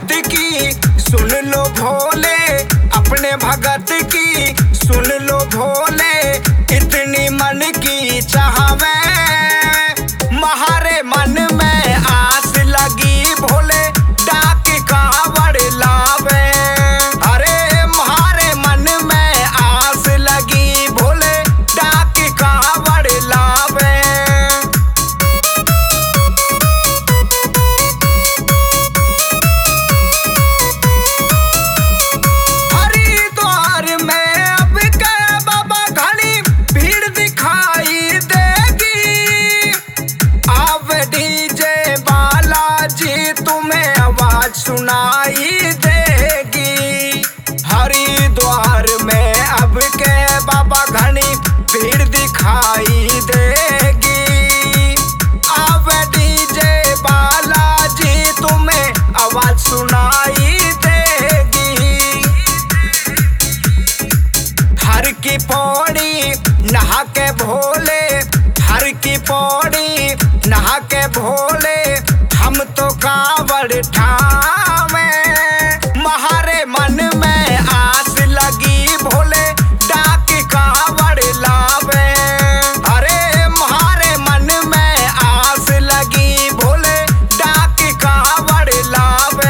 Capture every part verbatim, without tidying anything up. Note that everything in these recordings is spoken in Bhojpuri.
भगत की सुन लो भोले, अपने भगत की सुन लो भोले, इतनी मन की चाहवे महारे मन में आस लगी भोले, डाक कावड़ लावे। अरे महारे मन में आस लगी भोले, डाक कावड़ लावे। हरिद्वार में अब के बाबा घनी भीड़ दिखाई देगी, अब डीजे बालाजी तुम्हें आवाज सुनाई देगी। हरिद्वार में अब के बाबा घनी भीड़ दिखाई देगी, अब डीजे बालाजी तुम्हें आवाज सुनाई देगी। हर की पौड़ी नहा के भोले, हर की पौड़ी नहा के भोले, हम तो कावड़ ठावे। महारे मन में आस लगी भोले, डाक कावड़ लावे। अरे महारे मन में आस लगी भोले, डाक कावड़ लावे।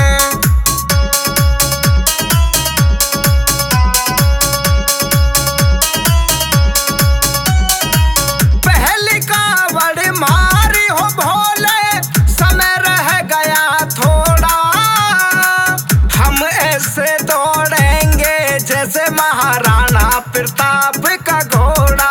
पहली कावड़ मारी हो भोले, समय रह गया थोड़ा, हम ऐसे दौड़ेंगे जैसे महाराणा प्रताप का घोड़ा।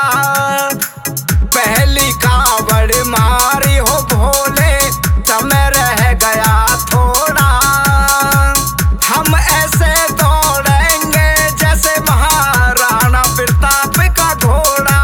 पहली कावड़ मारी हो भोले, समय रह गया थोड़ा, हम ऐसे दौड़ेंगे जैसे महाराणा प्रताप का घोड़ा।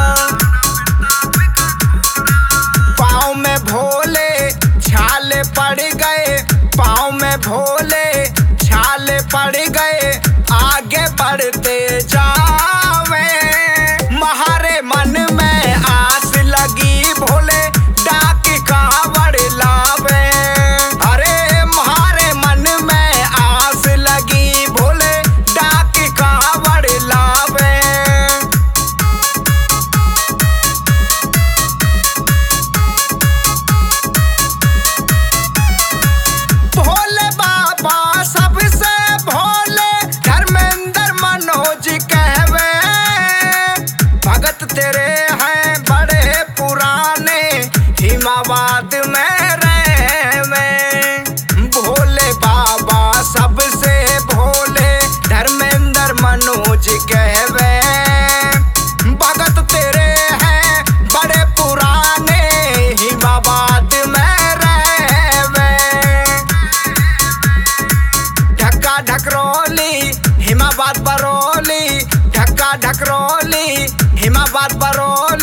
पाँव में भोले छाले पड़ गए, पाँव में भोले छाले पड़ गए, आगे बढ़ते जावे। महारे मन में आस लगी भोले, डाक कावड़ लावे। अरे महारे मन में आस लगी भोले, डाक कावड़ लावे। भोले बाबा सबसे भोले, धर्मेंद्र मनोज कहवे, भगत तेरे हैं बड़े पुराने, हिमावाद में रहवे। भोले बाबा सबसे भोले, धर्मेंद्र मनोज कहवे, भगत तेरे हैं बड़े पुराने, हिमावाद में रहवे। ढक्का ढकरौली हिमाबाद बरौली, ढक्का ढकरौली हिमाबाद बरौली।